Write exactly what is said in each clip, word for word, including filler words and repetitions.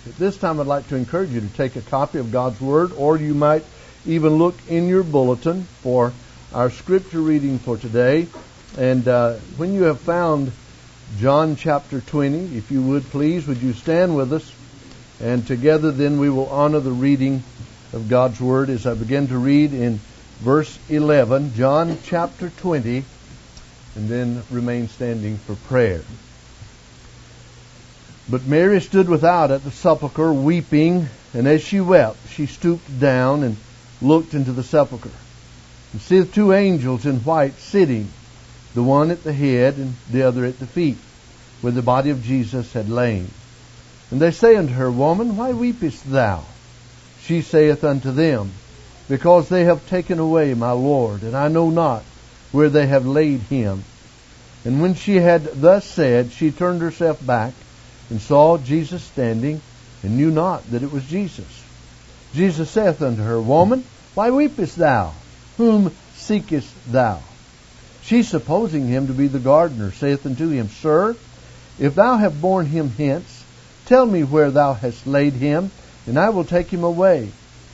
At this time, I'd like to encourage you to take a copy of God's Word, or you might even look in your bulletin for our scripture reading for today. And uh, when you have found John chapter twenty, if you would please, would you stand with us? And together then we will honor the reading of God's Word as I begin to read in verse eleven, John chapter twenty, and then remain standing for prayer. But Mary stood without at the sepulchre weeping, and as she wept, she stooped down and looked into the sepulchre, and seeth two angels in white sitting, the one at the head and the other at the feet, where the body of Jesus had lain. And they say unto her, Woman, why weepest thou? She saith unto them, Because they have taken away my Lord, and I know not where they have laid him. And when she had thus said, she turned herself back, and saw Jesus standing, and knew not that it was Jesus. Jesus saith unto her, Woman, why weepest thou? Whom seekest thou? She, supposing him to be the gardener, saith unto him, Sir, if thou have borne him hence, tell me where thou hast laid him, and I will take him away.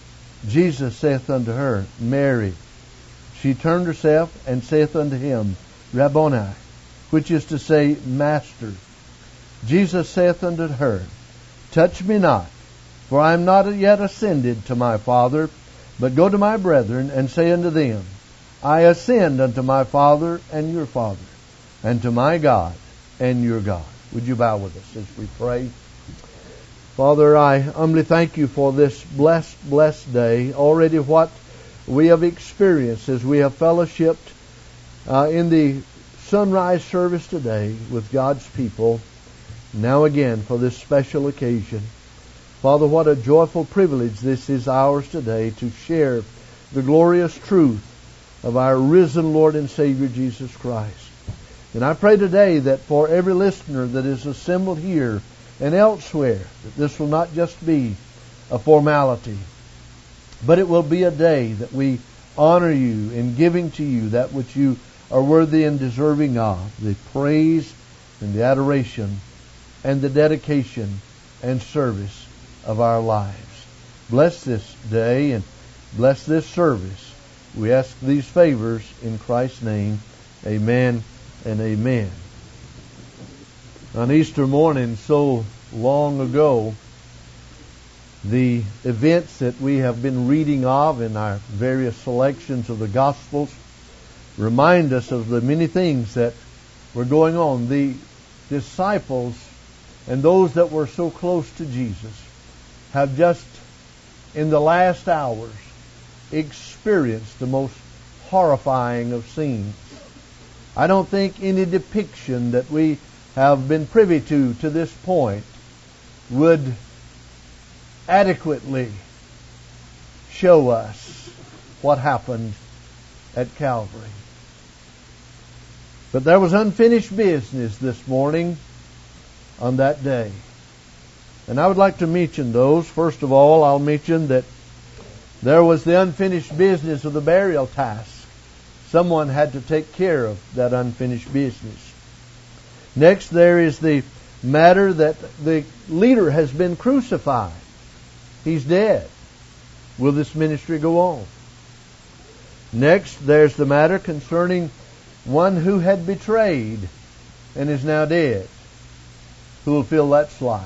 Jesus saith unto her, Mary. She turned herself and saith unto him, Rabboni, which is to say, Master. Jesus saith unto her, Touch me not, for I am not yet ascended to my Father, but go to my brethren, and say unto them, I ascend unto my Father and your Father, and to my God and your God. Would you bow with us as we pray? Father, I humbly thank you for this blessed, blessed day. Already what we have experienced as we have fellowshipped uh, in the sunrise service today with God's people. Now again for this special occasion. Father, what a joyful privilege this is ours today to share the glorious truth of our risen Lord and Savior Jesus Christ. And I pray today that for every listener that is assembled here and elsewhere, that this will not just be a formality, but it will be a day that we honor you in giving to you that which you are worthy and deserving of, the praise and the adoration and the dedication and service of our lives. Bless this day and bless this service. We ask these favors in Christ's name. Amen and amen. On Easter morning, so long ago, the events that we have been reading of in our various selections of the Gospels remind us of the many things that were going on. The disciples and those that were so close to Jesus have just in the last hours experienced the most horrifying of scenes. I don't think any depiction that we have been privy to to this point would adequately show us what happened at Calvary. But there was unfinished business this morning on that day. And I would like to mention those. First of all, I'll mention that there was the unfinished business of the burial task. Someone had to take care of that unfinished business. Next, there is the matter that the leader has been crucified. He's dead. Will this ministry go on? Next, there's the matter concerning one who had betrayed and is now dead. Who will fill that slot?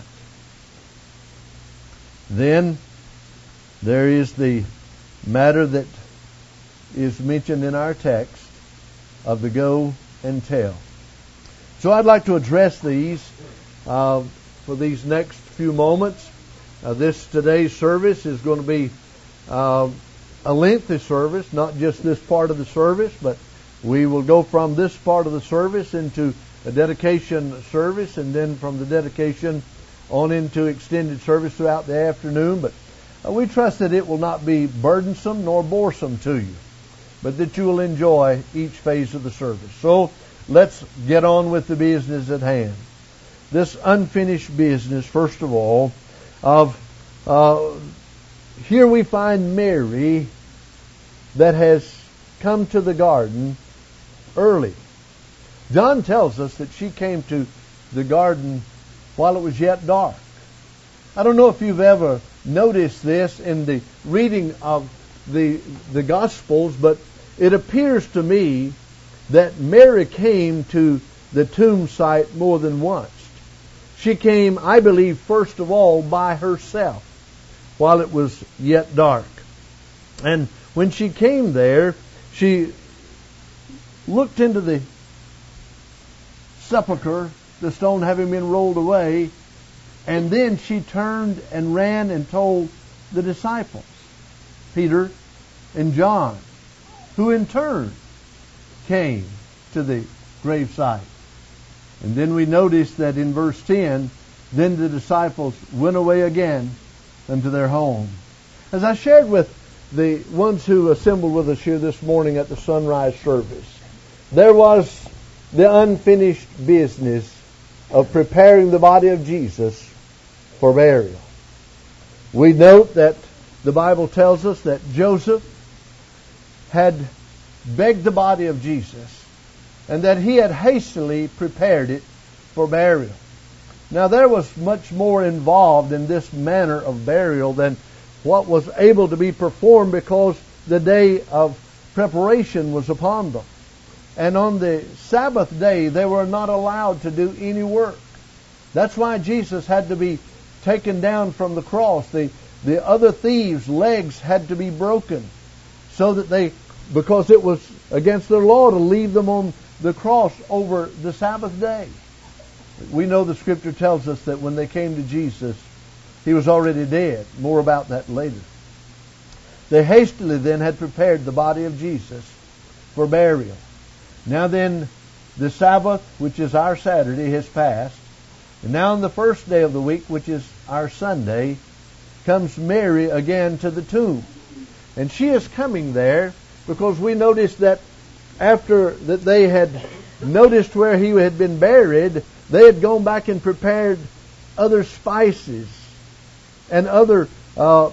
Then there is the matter that is mentioned in our text of the go and tell. So I'd like to address these uh, for these next few moments. Uh, this today's service is going to be uh, a lengthy service, not just this part of the service, but we will go from this part of the service into a dedication service, and then from the dedication on into extended service throughout the afternoon. But uh, we trust that it will not be burdensome nor boresome to you, but that you will enjoy each phase of the service. So let's get on with the business at hand. This unfinished business, first of all, of uh, here we find Mary that has come to the garden early. John tells us that she came to the garden while it was yet dark. I don't know if you've ever noticed this in the reading of the the Gospels, but it appears to me that Mary came to the tomb site more than once. She came, I believe, first of all by herself while it was yet dark. And when she came there, she looked into the sepulchre, the stone having been rolled away, and then she turned and ran and told the disciples, Peter and John, who in turn came to the gravesite. And then we notice that in verse ten, then the disciples went away again unto their home. As I shared with the ones who assembled with us here this morning at the sunrise service, there was the unfinished business of preparing the body of Jesus for burial. We note that the Bible tells us that Joseph had begged the body of Jesus and that he had hastily prepared it for burial. Now there was much more involved in this manner of burial than what was able to be performed, because the day of preparation was upon them. And on the Sabbath day they were not allowed to do any work. That's why Jesus had to be taken down from the cross. The, the other thieves' legs had to be broken so that they, because it was against their law to leave them on the cross over the Sabbath day. We know the Scripture tells us that when they came to Jesus, He was already dead. More about that later. They hastily then had prepared the body of Jesus for burial. Now then, the Sabbath, which is our Saturday, has passed. And now on the first day of the week, which is our Sunday, comes Mary again to the tomb. And she is coming there because we noticed that after that they had noticed where he had been buried, they had gone back and prepared other spices and other, uh,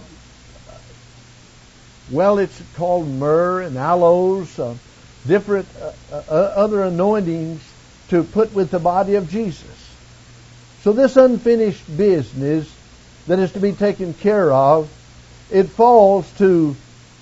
well, it's called myrrh and aloes, uh, different uh, uh, other anointings to put with the body of Jesus. So this unfinished business that is to be taken care of, it falls to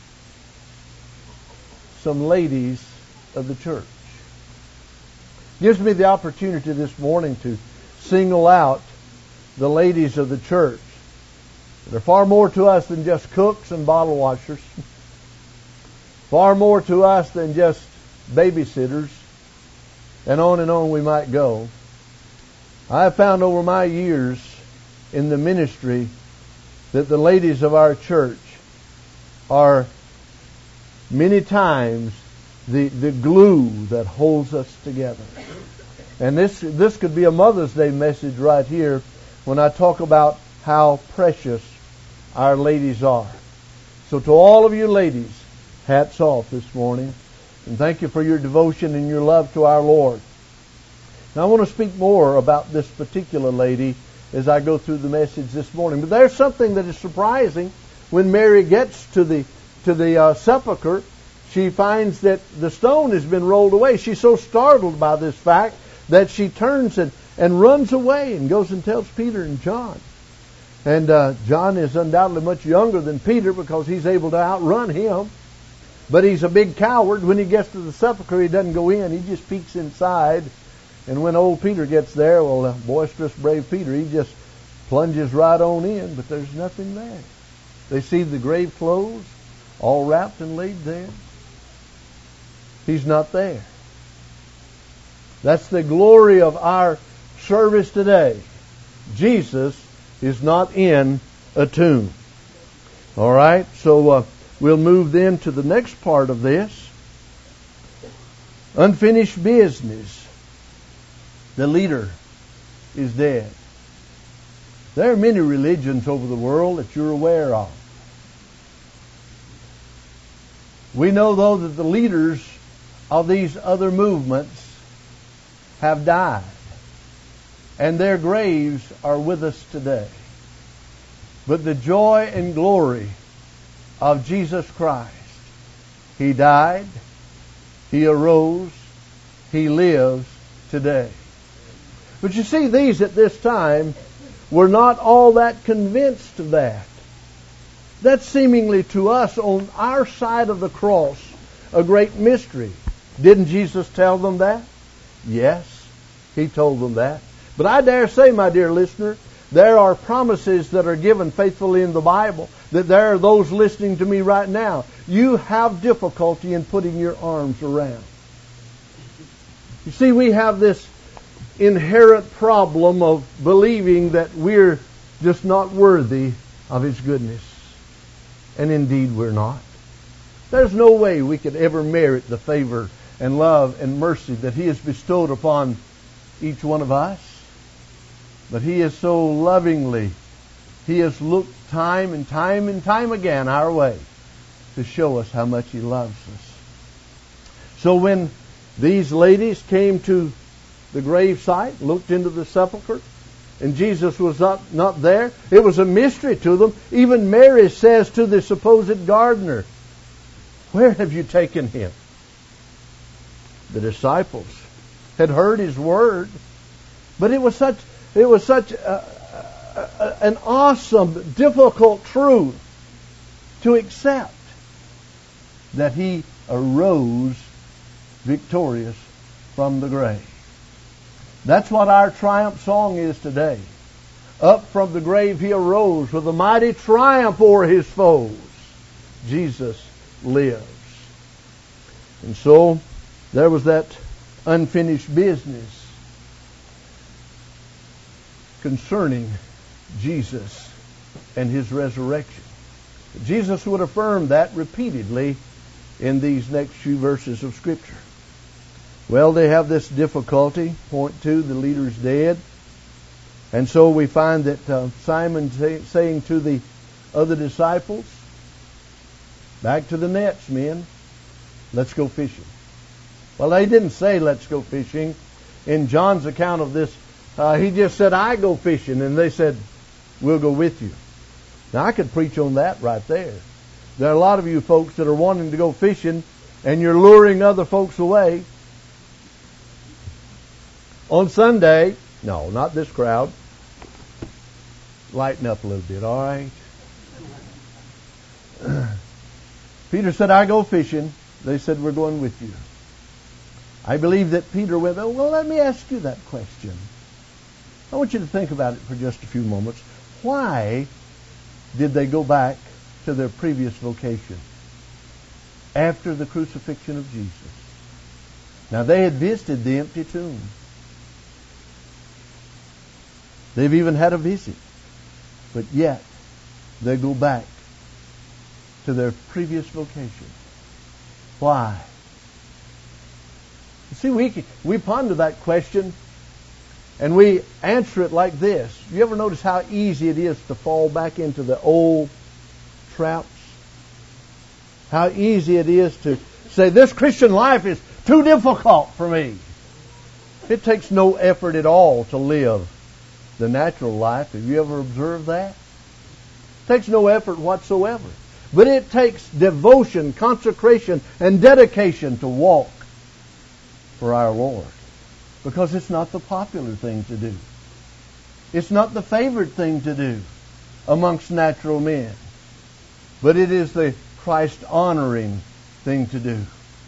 some ladies of the church. Gives me the opportunity this morning to single out the ladies of the church. They're far more to us than just cooks and bottle washers. Far more to us than just babysitters. And on and on we might go. I have found over my years in the ministry that the ladies of our church are many times the, the glue that holds us together. And this this could be a Mother's Day message right here when I talk about how precious our ladies are. So to all of you ladies, hats off this morning. And thank you for your devotion and your love to our Lord. Now I want to speak more about this particular lady as I go through the message this morning. But there's something that is surprising when Mary gets to the to the uh, sepulcher. She finds that the stone has been rolled away. She's so startled by this fact that she turns and, and runs away and goes and tells Peter and John. And uh, John is undoubtedly much younger than Peter because he's able to outrun him. But he's a big coward. When he gets to the sepulcher, he doesn't go in. He just peeks inside. And when old Peter gets there, well, uh, boisterous, brave Peter, he just plunges right on in. But there's nothing there. They see the grave clothes all wrapped and laid there. He's not there. That's the glory of our service today. Jesus is not in a tomb. All right, so uh, we'll move then to the next part of this. Unfinished business. The leader is dead. There are many religions over the world that you're aware of. We know, though, that the leaders of these other movements have died, and their graves are with us today. But the joy and glory of Jesus Christ, He died, He arose, He lives today. But you see, these at this time were not all that convinced of that. That's seemingly to us on our side of the cross a great mystery. Didn't Jesus tell them that? Yes, He told them that. But I dare say, my dear listener, there are promises that are given faithfully in the Bible, that there are those listening to me right now. You have difficulty in putting your arms around. You see, we have this inherent problem of believing that we're just not worthy of His goodness. And indeed we're not. There's no way we could ever merit the favor and love and mercy that He has bestowed upon each one of us. But He is so lovingly, He has looked time and time and time again our way to show us how much He loves us. So when these ladies came to the grave site, looked into the sepulchre, and Jesus was not, not there, it was a mystery to them. Even Mary says to the supposed gardener, "Where have you taken Him?" The disciples had heard His word, but it was such it was such a, a, an awesome, difficult truth to accept that He arose victorious from the grave. That's what our triumph song is today. Up from the grave He arose with a mighty triumph o'er His foes. Jesus lives. And so there was that unfinished business concerning Jesus and His resurrection. Jesus would affirm that repeatedly in these next few verses of Scripture. Well, they have this difficulty. Point two, the leader's dead. And so we find that uh, Simon say, saying to the other disciples, "Back to the nets, men. Let's go fishing." Well, they didn't say, "Let's go fishing." In John's account of this, uh, he just said, "I go fishing." And they said, "We'll go with you." Now, I could preach on that right there. There are a lot of you folks that are wanting to go fishing, and you're luring other folks away. On Sunday, no, not this crowd. Lighten up a little bit, all right? Peter said, "I go fishing." They said, "We're going with you." I believe that Peter went, "Oh, well, let me ask you that question." I want you to think about it for just a few moments. Why did they go back to their previous vocation after the crucifixion of Jesus? Now, they had visited the empty tomb. They've even had a visit. But yet, they go back to their previous vocation. Why? You see, we, we ponder that question and we answer it like this. You ever notice how easy it is to fall back into the old traps? How easy it is to say, "This Christian life is too difficult for me." It takes no effort at all to live the natural life. Have you ever observed that? It takes no effort whatsoever. But it takes devotion, consecration, and dedication to walk for our Lord. Because it's not the popular thing to do. It's not the favorite thing to do amongst natural men. But it is the Christ-honoring thing to do.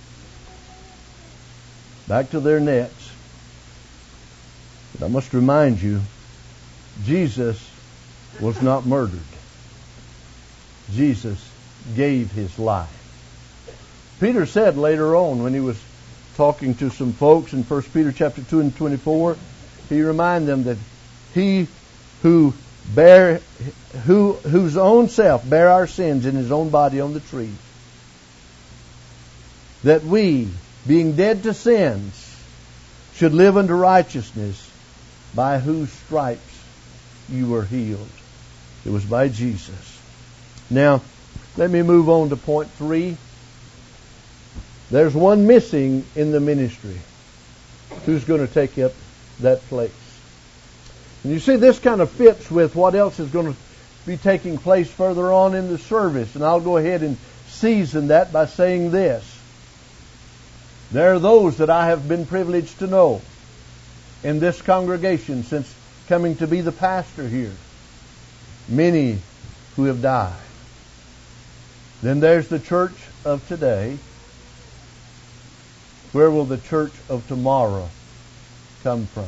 Back to their nets. But I must remind you, Jesus was not murdered. Jesus gave His life. Peter said later on when he was talking to some folks in First Peter chapter two and twenty-four, he reminded them that He who bear who whose own self bare our sins in His own body on the tree, that we, being dead to sins, should live unto righteousness, by whose stripes you were healed. It was by Jesus. Now, let me move on to point three. There's one missing in the ministry. Who's going to take up that place? And you see, this kind of fits with what else is going to be taking place further on in the service. And I'll go ahead and season that by saying this. There are those that I have been privileged to know in this congregation since coming to be the pastor here. Many who have died. Then there's the church of today. Where will the church of tomorrow come from?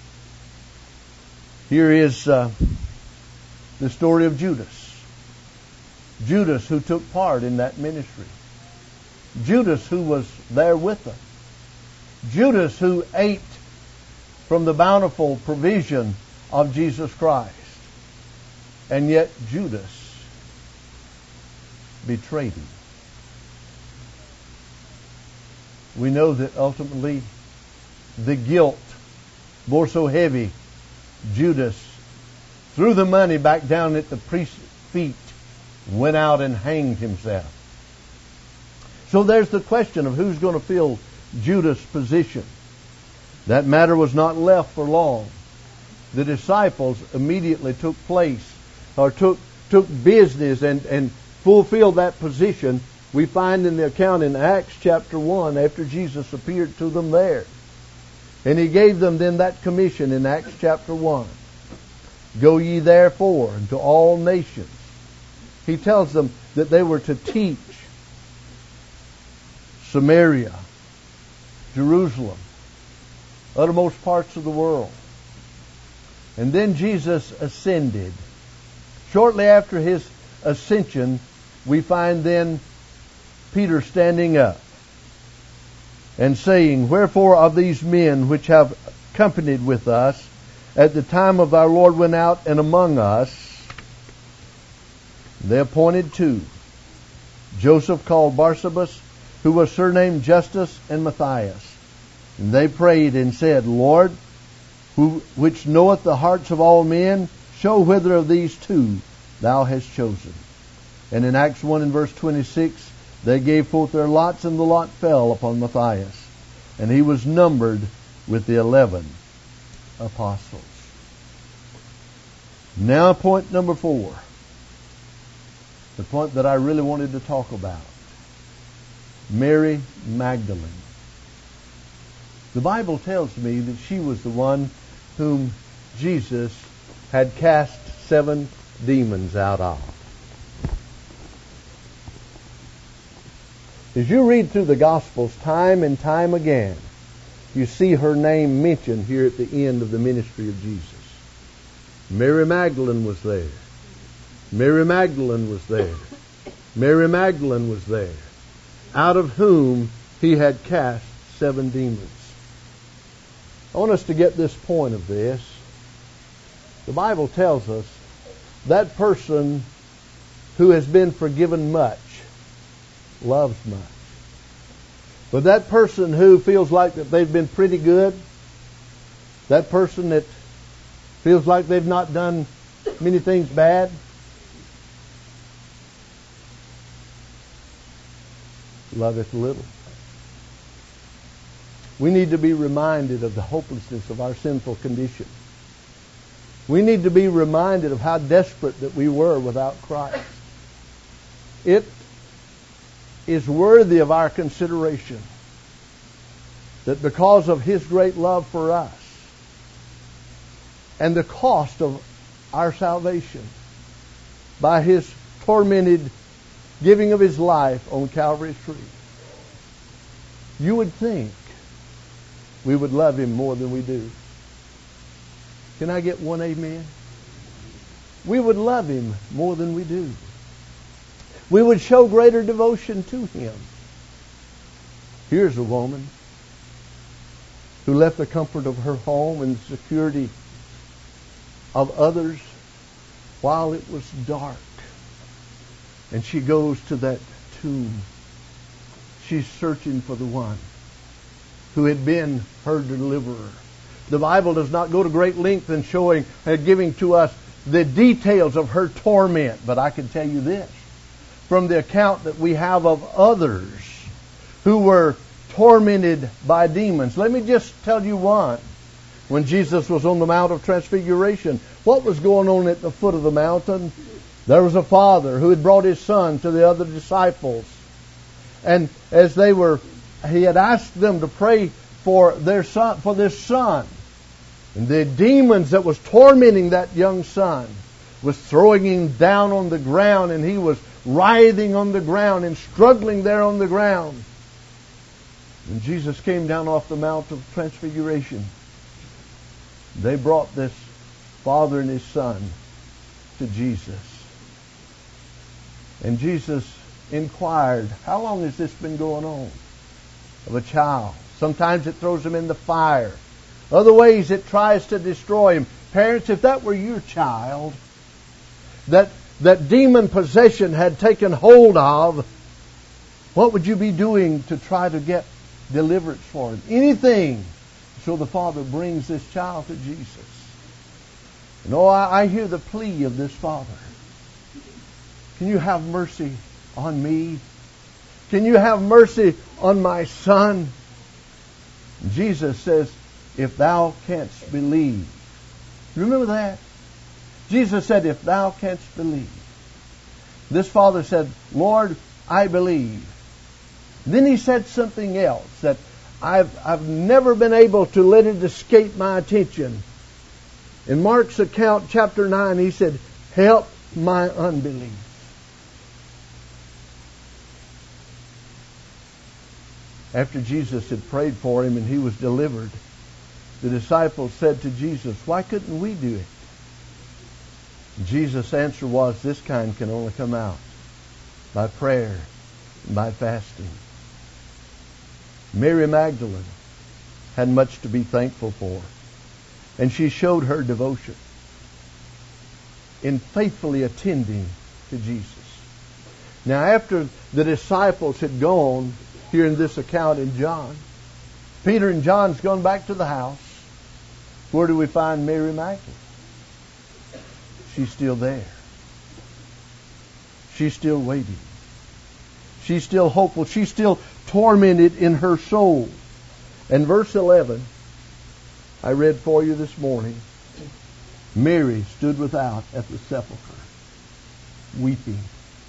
Here is uh, the story of Judas. Judas who took part in that ministry. Judas who was there with them. Judas who ate from the bountiful provision of Jesus Christ. And yet Judas betrayed him. We know that ultimately the guilt bore so heavy, Judas threw the money back down at the priest's feet, went out and hanged himself. So there's the question of who's going to fill Judas' position. That matter was not left for long. The disciples immediately took place, or took took business and, and fulfilled that position. We find in the account in Acts chapter one, after Jesus appeared to them there. And He gave them then that commission in Acts chapter one. Go ye therefore into all nations. He tells them that they were to teach Samaria, Jerusalem, uttermost parts of the world. And then Jesus ascended. Shortly after His ascension, we find then Peter standing up and saying, Wherefore of these men which have companied with us at the time of our Lord went out and among us, they appointed two, Joseph called Barsabas, who was surnamed Justus, and Matthias. And they prayed and said, Lord, who which knoweth the hearts of all men, show whither of these two Thou hast chosen. And in Acts one and verse twenty-six, they gave forth their lots, and the lot fell upon Matthias. And he was numbered with the eleven apostles. Now point number four. The point that I really wanted to talk about. Mary Magdalene. The Bible tells me that she was the one whom Jesus had cast seven demons out of. As you read through the Gospels time and time again, you see her name mentioned here at the end of the ministry of Jesus. Mary Magdalene was there. Mary Magdalene was there. Mary Magdalene was there. Out of whom He had cast seven demons. I want us to get this point of this. The Bible tells us that person who has been forgiven much loves much. But that person who feels like that they've been pretty good, that person that feels like they've not done many things bad, loveth little. We need to be reminded of the hopelessness of our sinful condition. We need to be reminded of how desperate that we were without Christ. It is worthy of our consideration that because of His great love for us and the cost of our salvation by His tormented giving of His life on Calvary's tree, you would think we would love Him more than we do. Can I get one amen? We would love Him more than we do. We would show greater devotion to Him. Here's a woman who left the comfort of her home and the security of others while it was dark. And she goes to that tomb. She's searching for the one who had been her deliverer. The Bible does not go to great length in showing, uh, giving to us the details of her torment. But I can tell you this, from the account that we have of others who were tormented by demons. Let me just tell you one. When Jesus was on the Mount of Transfiguration, what was going on at the foot of the mountain? There was a father who had brought his son to the other disciples. And as they were, he had asked them to pray for their son, for this son. And the demons that was tormenting that young son was throwing him down on the ground, and he was writhing on the ground and struggling there on the ground. When Jesus came down off the Mount of Transfiguration, they brought this father and his son to Jesus. And Jesus inquired, how long has this been going on? Of a child. Sometimes it throws him in the fire. Other ways it tries to destroy him. Parents, if that were your child, that that demon possession had taken hold of, what would you be doing to try to get deliverance for him? Anything. So the father brings this child to Jesus. And oh, I, I hear the plea of this father. Can you have mercy on me? Can you have mercy on my son? And Jesus says, if thou canst believe. Remember that? Jesus said, if thou canst believe. This father said, Lord, I believe. Then he said something else that I've, I've never been able to let it escape my attention. In Mark's account, chapter nine, he said, help my unbelief. After Jesus had prayed for him and he was delivered, the disciples said to Jesus, why couldn't we do it? Jesus' answer was, this kind can only come out by prayer and by fasting. Mary Magdalene had much to be thankful for, and she showed her devotion in faithfully attending to Jesus. Now, after the disciples had gone, here in this account in John, Peter and John's gone back to the house. Where do we find Mary Magdalene? She's still there. She's still waiting. She's still hopeful. She's still tormented in her soul. And verse eleven, I read for you this morning. Mary stood without at the sepulchre, weeping.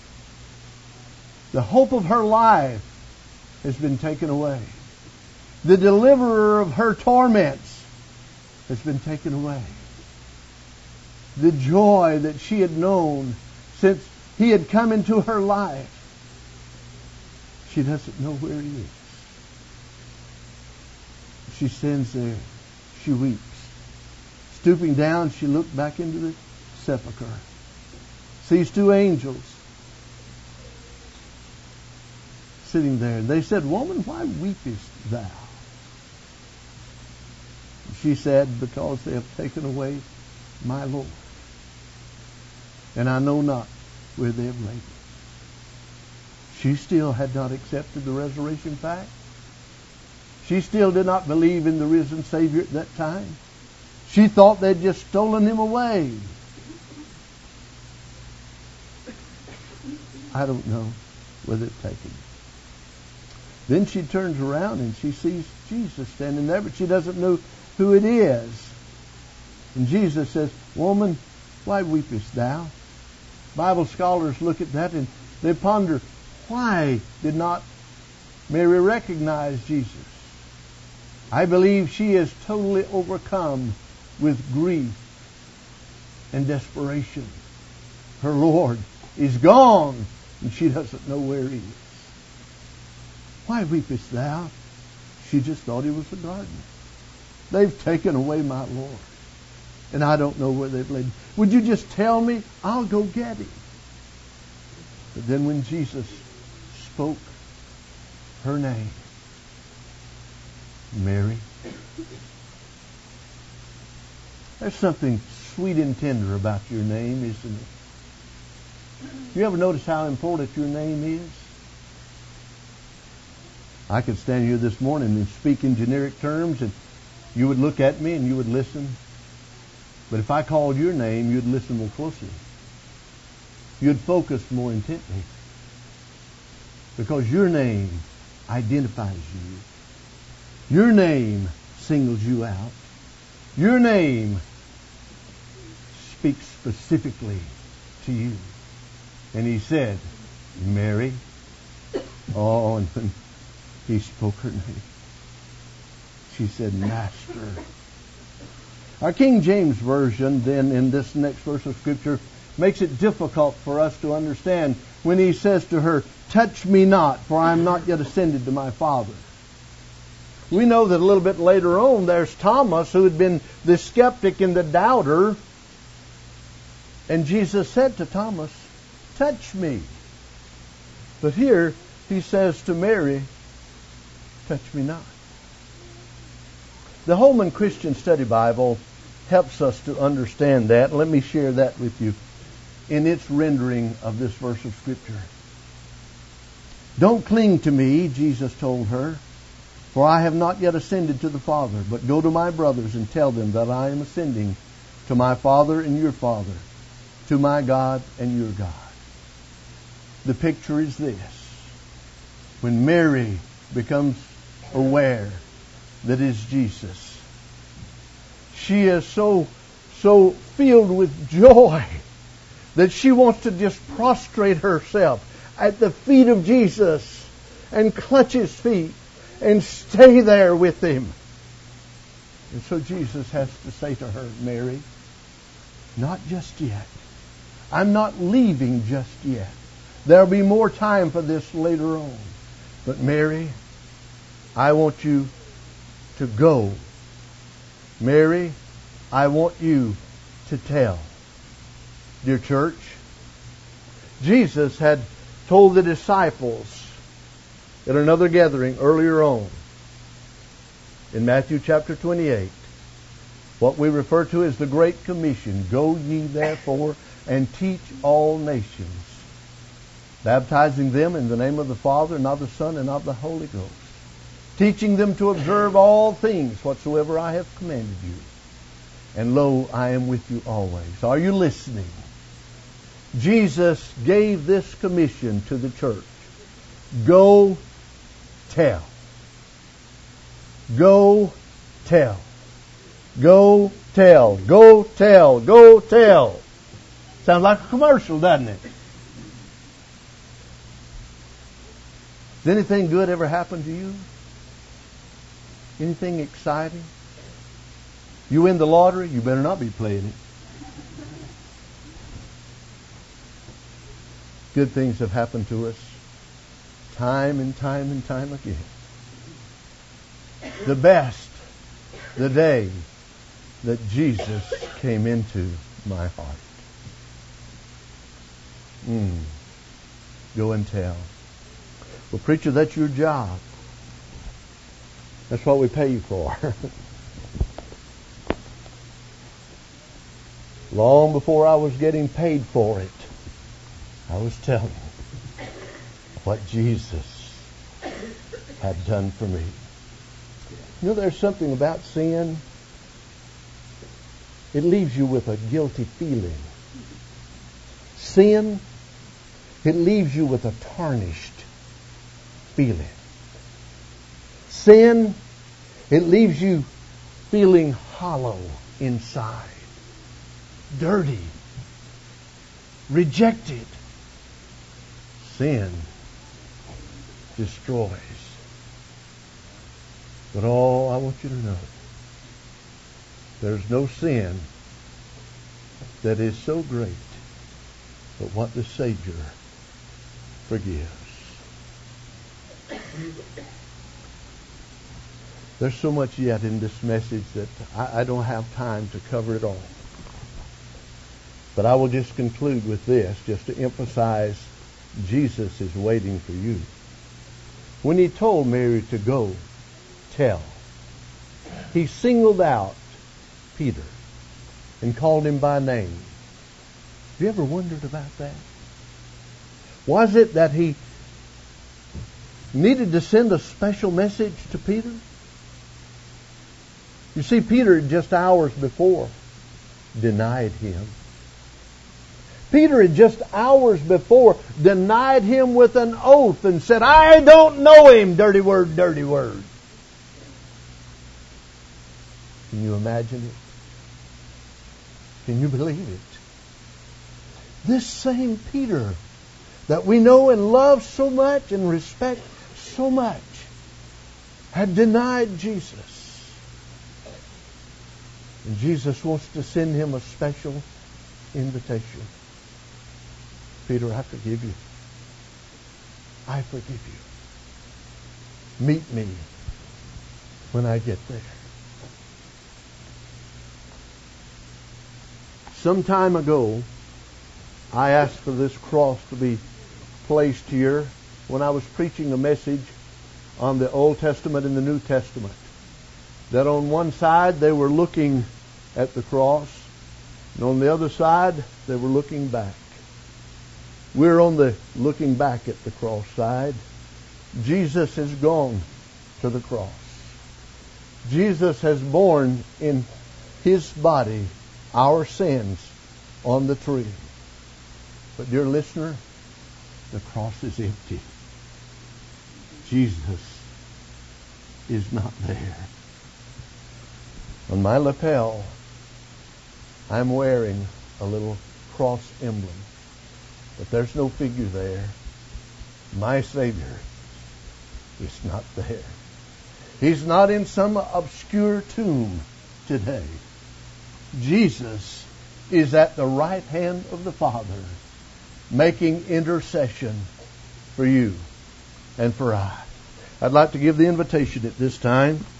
The hope of her life has been taken away. The deliverer of her torments has been taken away. The joy that she had known since he had come into her life, she doesn't know where he is. She stands there. She weeps. Stooping down, she looked back into the sepulchre. Sees two angels sitting there. And they said, woman, why weepest thou? She said, because they have taken away my Lord, and I know not where they have laid him. She still had not accepted the resurrection fact. She still did not believe in the risen Savior at that time. She thought they'd just stolen him away. I don't know where they've taken him. Then she turns around and she sees Jesus standing there, but she doesn't know who it is. And Jesus says, woman, why weepest thou? Bible scholars look at that and they ponder, why did not Mary recognize Jesus? I believe she is totally overcome with grief and desperation. Her Lord is gone and she doesn't know where he is. Why weepest thou? She just thought he was a gardener. They've taken away my Lord, and I don't know where they've laid him. Would you just tell me? I'll go get him. But then when Jesus spoke her name, Mary, there's something sweet and tender about your name, isn't it? You ever notice how important your name is? I could stand here this morning and speak in generic terms, and you would look at me and you would listen. But if I called your name, you'd listen more closely. You'd focus more intently. Because your name identifies you. Your name singles you out. Your name speaks specifically to you. And he said, Mary. Oh, and when he spoke her name, she said, Master. Our King James Version, then, in this next verse of Scripture, makes it difficult for us to understand when he says to her, "Touch me not, for I am not yet ascended to my Father." We know that a little bit later on, there's Thomas, who had been the skeptic and the doubter. And Jesus said to Thomas, "Touch me." But here, he says to Mary, "Touch me not." The Holman Christian Study Bible helps us to understand that. Let me share that with you in its rendering of this verse of Scripture. "Don't cling to me," Jesus told her, "for I have not yet ascended to the Father, but go to my brothers and tell them that I am ascending to my Father and your Father, to my God and your God." The picture is this. When Mary becomes aware that it's Jesus, she is so, so filled with joy that she wants to just prostrate herself at the feet of Jesus and clutch His feet and stay there with Him. And so Jesus has to say to her, "Mary, not just yet. I'm not leaving just yet. There'll be more time for this later on. But Mary, I want you to go. Mary, I want you to tell." Dear church, Jesus had told the disciples at another gathering earlier on in Matthew chapter twenty-eight, what we refer to as the Great Commission. "Go ye therefore and teach all nations, baptizing them in the name of the Father, and of the Son, and of the Holy Ghost, teaching them to observe all things whatsoever I have commanded you. And lo, I am with you always." Are you listening? Jesus gave this commission to the church. Go tell. Go tell. Go tell. Go tell. Go tell. Sounds like a commercial, doesn't it? Has anything good ever happened to you? Anything exciting? You win the lottery, you better not be playing it. Good things have happened to us time and time and time again. The best, the day that Jesus came into my heart. Mm. Go and tell. Well, preacher, that's your job. That's what we pay you for. Long before I was getting paid for it, I was telling what Jesus had done for me. You know, there's something about sin. It leaves you with a guilty feeling. Sin, it leaves you with a tarnished feeling. Sin, it leaves you feeling hollow inside, dirty, rejected. Sin destroys. But oh, I want you to know, there's no sin that is so great but what the Savior forgives. There's so much yet in this message that I, I don't have time to cover it all. But I will just conclude with this, just to emphasize Jesus is waiting for you. When He told Mary to go tell, He singled out Peter and called him by name. Have you ever wondered about that? Was it that He needed to send a special message to Peter? You see, Peter just hours before denied Him. Peter had just hours before denied Him with an oath and said, "I don't know Him." Dirty word, dirty word. Can you imagine it? Can you believe it? This same Peter that we know and love so much and respect so much had denied Jesus. And Jesus wants to send him a special invitation. Peter, I forgive you. I forgive you. Meet me when I get there. Some time ago, I asked for this cross to be placed here when I was preaching a message on the Old Testament and the New Testament. That on one side they were looking at the cross, and on the other side they were looking back. We're on the looking back at the cross side. Jesus has gone to the cross. Jesus has borne in his body our sins on the tree. But dear listener, the cross is empty. Jesus is not there. On my lapel, I'm wearing a little cross emblem. But there's no figure there. My Savior is not there. He's not in some obscure tomb today. Jesus is at the right hand of the Father, making intercession for you and for I. I'd like to give the invitation at this time.